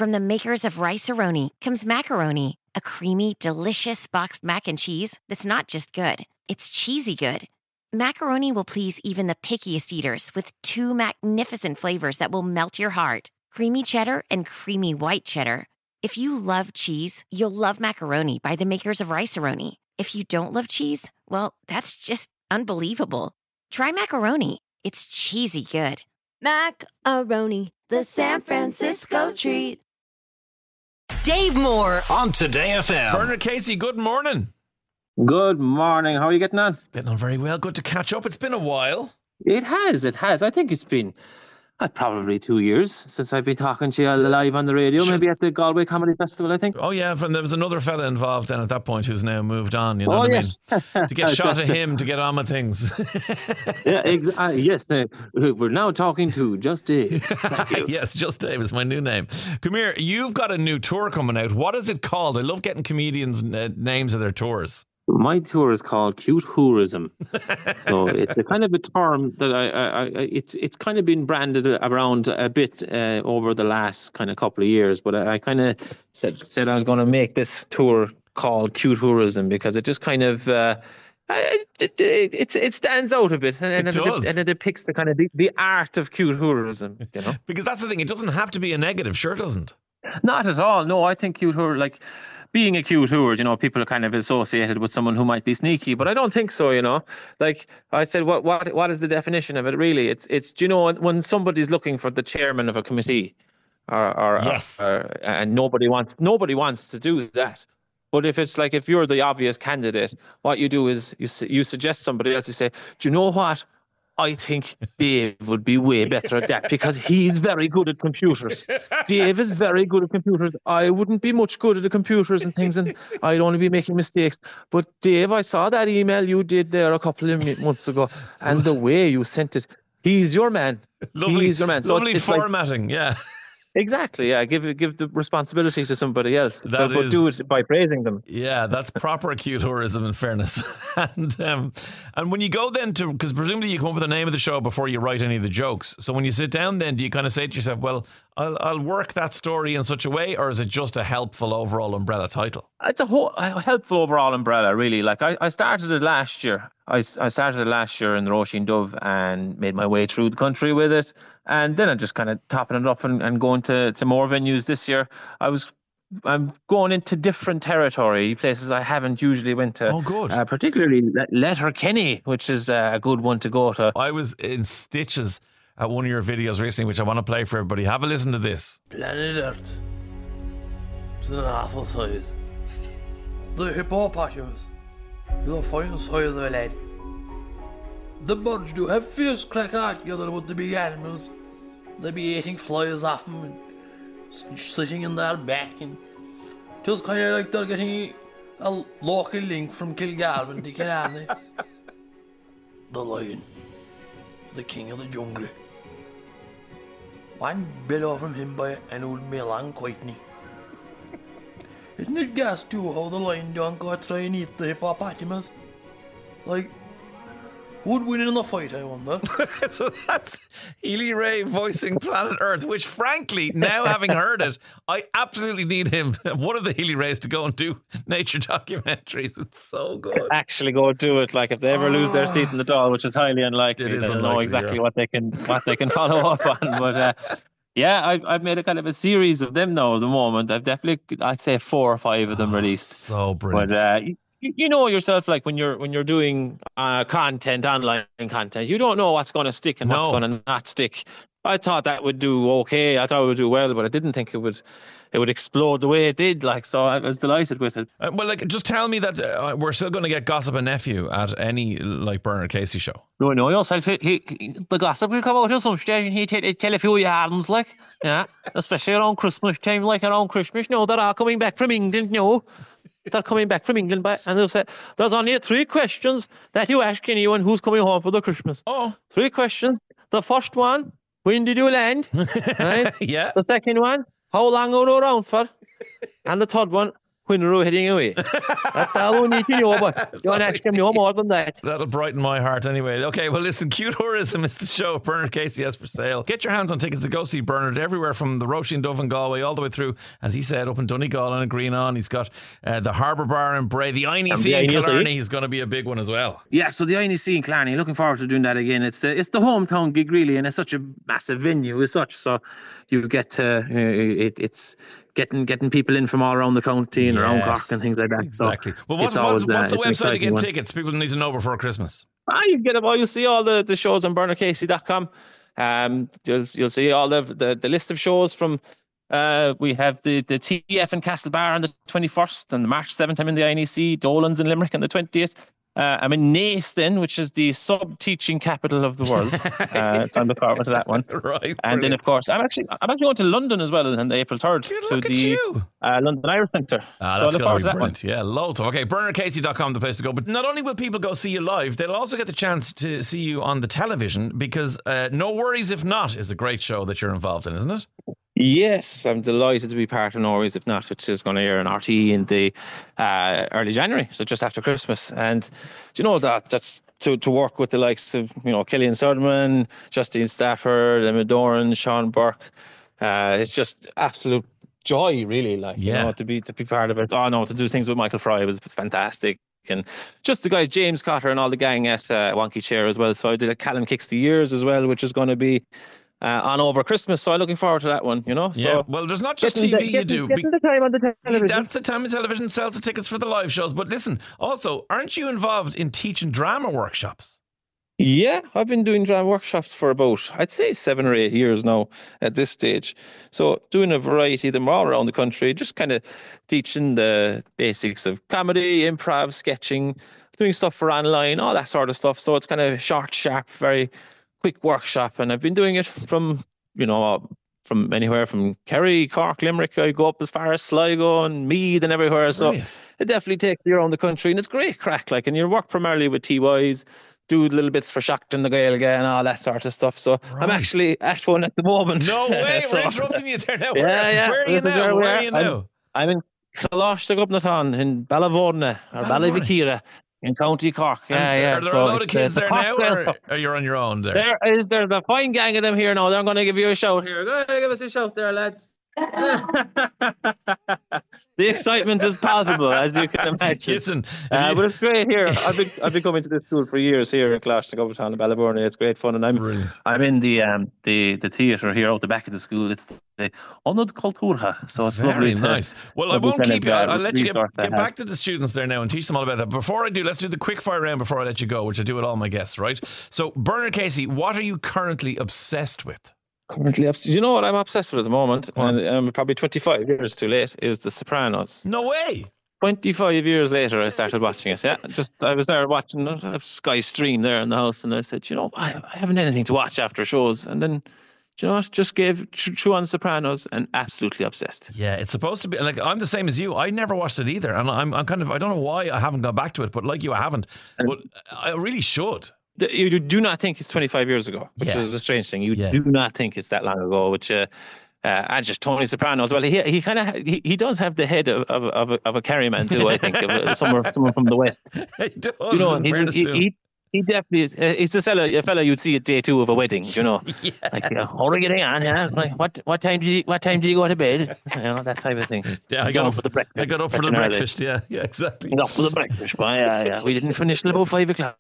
From the makers of Rice-A-Roni comes Macaroni, a creamy, delicious boxed mac and cheese that's not just good, it's cheesy good. Macaroni will please even the pickiest eaters with 2 magnificent flavors that will melt your heart. Creamy cheddar and creamy white cheddar. If you love cheese, you'll love Macaroni by the makers of Rice-A-Roni. If you don't love cheese, well, that's just unbelievable. Try Macaroni. It's cheesy good. Macaroni, the San Francisco treat. Dave Moore on Today FM. Bernard Casey, good morning. Good morning. How are you getting on? Getting on very well. Good to catch up. It's been a while. It has. I think it's been probably 2 years since I've been talking to you live on the radio, maybe at the Galway Comedy Festival, I think. Oh, yeah. There was another fella involved then at that point who's now moved on. You know what yes. I mean? To get shot at him to get on with things. Yeah, yes. We're now talking to Just Dave. Thank you. Yes, Just Dave is my new name. Come here. You've got a new tour coming out. What is it called? I love getting comedians' names of their tours. My tour is called Cute Hoorism. So it's a kind of a term that it's kind of been branded around a bit over the last kind of couple of years. But I kind of said I was going to make this tour called Cute Hoorism because it just kind of it stands out a bit and it depicts the kind of the art of cute hoorism, you know. Because that's the thing. It doesn't have to be a negative. Sure, it doesn't. Not at all. No, I think cute hoor, like being a cute hoor, you know, people are kind of associated with someone who might be sneaky, but I don't think so, you know. Like I said, what is the definition of it really? It's you know, when somebody's looking for the chairman of a committee and nobody wants to do that. But if it's like, if you're the obvious candidate, what you do is you suggest somebody else. You say, do you know what? I think Dave would be way better at that because he's very good at computers. Dave is very good at computers. I wouldn't be much good at the computers and things, and I'd only be making mistakes. But Dave, I saw that email you did there a couple of months ago, and the way you sent it, he's your man. He's your man. So it's formatting, like, yeah. Exactly, yeah. Give the responsibility to somebody else, but do it by praising them. Yeah, that's proper cute hoorism, in fairness. And when you go then to, because presumably you come up with the name of the show before you write any of the jokes. So when you sit down, then do you kind of say to yourself, "Well, I'll work that story in such a way," or is it just a helpful overall umbrella title? It's a helpful overall umbrella, really. Like I started it last year. I started it last year in the Roisin Dubh and made my way through the country with it. And then I'm just kind of topping it up and going to more venues this year. I'm going into different territory, places I haven't usually went to. Oh, good. Particularly Letterkenny, which is a good one to go to. I was in stitches at one of your videos recently, which I want to play for everybody. Have a listen to this. Planet Earth. To an awful size. The hippopotamus. You'll find size of a lad. The birds do have fierce crack out together with the big animals. They be eating flies off them and sitting in their back, and just kind of like they're getting a local link from Kilgalvan to Killarney. The lion, the king of the jungle. One bellow from him by an old Milan Quitney. Isn't it gas too how the lion don't go try and eat the hippopotamus? Like, would win in the fight, I wonder. So that's Healy Ray voicing Planet Earth, which frankly, now having heard it, I absolutely need him, one of the Healy Rays, to go and do nature documentaries. It's so good. Actually go do it. Like if they ever lose their seat in the Dáil, which is highly unlikely, they don't know exactly what they can follow up on. But yeah, I've made a kind of a series of them now at the moment. I'd say 4 or 5 of them released. So brilliant. But you know yourself, like when you're doing content, online content, you don't know what's going to stick and what's going to not stick. I thought that would do okay. I thought it would do well, but I didn't think it would explode the way it did. Like, so I was delighted with it. Well, like, just tell me that we're still going to get Gossip and Nephew at any like Bernard Casey show. No, yourself. The gossip will come out at some stage, and he'll tell a few yarns, like, yeah, especially around Christmas time, like around Christmas. No, they're all coming back from England. No. They're coming back from England, and they'll say, there's only 3 questions that you ask anyone who's coming home for the Christmas. Oh. 3 questions. The first one, when did you land? Right? Yeah. The second one, how long are you around for? And the third one, when we're heading away. That's all we need to know, but you don't actually know more than that. That'll brighten my heart anyway. Okay, well, listen, Q Tourism is the show. Bernard Casey has for sale. Get your hands on tickets to go see Bernard everywhere from the Roisin Dove in Galway all the way through, as he said, up in Donegal and Greenon. He's got the Harbour Bar in Bray, the INEC in Killarney is going to be a big one as well. Yeah, so the INEC in Killarney, looking forward to doing that again. It's the hometown gig really, and it's such a massive venue as such. So you get to it's getting people in from all around the county and around Cork and things like that. Exactly. So well, what's the website to get tickets? People need to know before Christmas. You get them all. You'll see all the shows on BernardCasey.com. You'll see all the list of shows from. We have the TF in Castlebar on the 21st and March 7th. I'm in the INEC, Dolan's in Limerick on the 20th. I'm in Naas then, which is the sub-teaching capital of the world. So I'm looking forward to that one. Right. And then, of course, I'm actually going to London as well on April 3rd to the London Irish Centre. So I look forward to that one. Yeah, loads of. Okay, BernardCasey.com, the place to go. But not only will people go see you live, they'll also get the chance to see you on the television because No Worries If Not is a great show that you're involved in, isn't it? Yes, I'm delighted to be part of No Worries If Not, which is going to air on RT in the early January, so just after Christmas. And do you know that's to work with the likes of Killian Sutherland, Justine Stafford, Emma Doran, Sean Burke. It's just absolute joy, really. To be part of it. Oh no, to do things with Michael Fry was fantastic. And just the guys, James Cotter and all the gang at Wonky Chair as well. So I did a Callan Kicks the Years as well, which is going to be on over Christmas, so I'm looking forward to that one, So yeah, well, there's not just TV you do. Getting the time on the television. That's the time of television sells the tickets for the live shows. But listen, also, aren't you involved in teaching drama workshops? Yeah, I've been doing drama workshops for about, I'd say 7 or 8 years now at this stage. So doing a variety of them all around the country, just kind of teaching the basics of comedy, improv, sketching, doing stuff for online, all that sort of stuff. So it's kind of short, sharp, very quick workshop, and I've been doing it from anywhere from Kerry, Cork, Limerick. I go up as far as Sligo and Meath and everywhere. So it definitely takes you around the country, and it's great crack. And you work primarily with TYs, do little bits for Shackton the Gaeilge and all that sort of stuff. So I'm actually at one at the moment. No way, we're interrupting you there now. Where are you now? I'm in Colosh the Gubnaton in Ballyvorna or Ballyvikira. In County Cork, Are there a lot of kids there now, or you're on your own there? There's a fine gang of them here now. They're going to give you a shout here. Go ahead, give us a shout there, lads. The excitement is palpable, as you can imagine. Listen, but it's great here. I've been coming to this school for years here in Colosh, Gubnaton and Ballyvorna. It's great fun, and I'm in the theatre here out the back of the school. It's the Onod Kulturha, so it's very lovely. Nice. Well, I won't keep you. I'll let you get back to the students there now and teach them all about that. Before I do, let's do the quick fire round before I let you go, which I do with all my guests, right? So, Bernard Casey, what are you currently obsessed with? You know what I'm obsessed with at the moment, and I'm probably 25 years too late, is The Sopranos. No way. 25 years later, I started watching it. Yeah, I was there watching Sky Stream there in the house, and I said, I haven't anything to watch after shows, and then. Do you know what? Just gave True on Sopranos and absolutely obsessed. Yeah, it's supposed to be I'm the same as you. I never watched it either, and I'm kind of I don't know why I haven't gone back to it, but like you, I haven't. But I really should. You do not think it's 25 years ago, which is a strange thing. You do not think it's that long ago, which. And just Tony Soprano as well. He kind of he does have the head of a Kerryman too. I think of someone from the West. He does. He definitely is. He's a fella you'd see at day 2 of a wedding. Yeah. How are you getting on? Yeah. Like, what time do you go to bed? That type of thing. Yeah, I got up for the breakfast. I got up for the breakfast. Yeah, exactly. Got up for the breakfast. Yeah. We didn't finish till about 5 o'clock.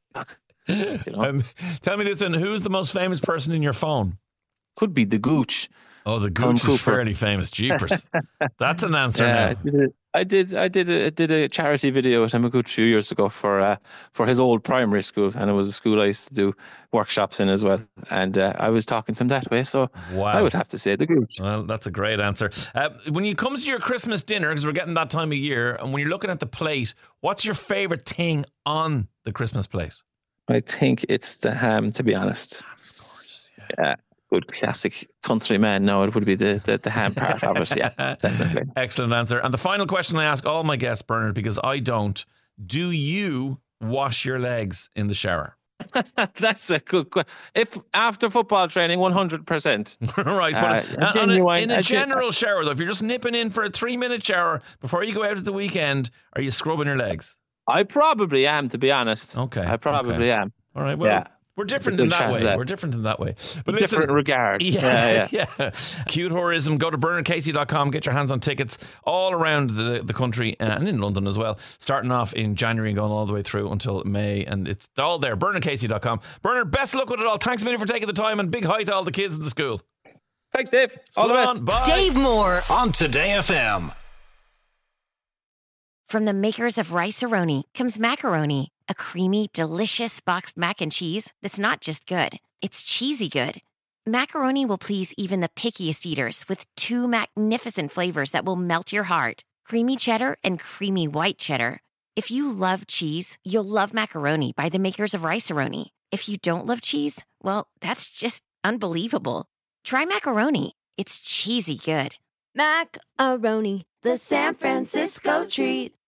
Tell me this, then, who's the most famous person in your phone? Could be the Gooch. Oh, the Gooch is fairly famous. Jeepers. That's an answer now. I did a charity video with him a good few years ago for his old primary school, and it was a school I used to do workshops in as well. And I was talking to him that way, so I would have to say the Gooch. Well, that's a great answer. When you come to your Christmas dinner, because we're getting that time of year, and when you're looking at the plate, what's your favourite thing on the Christmas plate? I think it's the ham, to be honest. Ham's gorgeous, yeah. Good classic countryman. No, it would be the ham part of it. Yeah, definitely. Excellent answer. And the final question I ask all my guests, Bernard, because I don't. Do you wash your legs in the shower? That's a good question. If after football training, 100%. Right, but in a general shower. shower, though, if you're just nipping in for a 3-minute shower before you go out at the weekend, are you scrubbing your legs? I probably am, to be honest. Okay. I probably am. All right, well, we're different in that way. We're different in that way. But different regard. Yeah. Cute Tourism. Go to BernardCasey.com. Get your hands on tickets all around the country and in London as well. Starting off in January and going all the way through until May. And it's all there. BernardCasey.com. Bernard, best luck with it all. Thanks a million for taking the time and big hi to all the kids in the school. Thanks, Dave. All the best. Bye. Dave Moore on Today FM. From the makers of Rice-A-Roni comes Macaroni, a creamy, delicious boxed mac and cheese that's not just good, it's cheesy good. Macaroni will please even the pickiest eaters with 2 magnificent flavors that will melt your heart. Creamy cheddar and creamy white cheddar. If you love cheese, you'll love Macaroni by the makers of Rice-A-Roni. If you don't love cheese, well, that's just unbelievable. Try Macaroni. It's cheesy good. Macaroni, the San Francisco treat.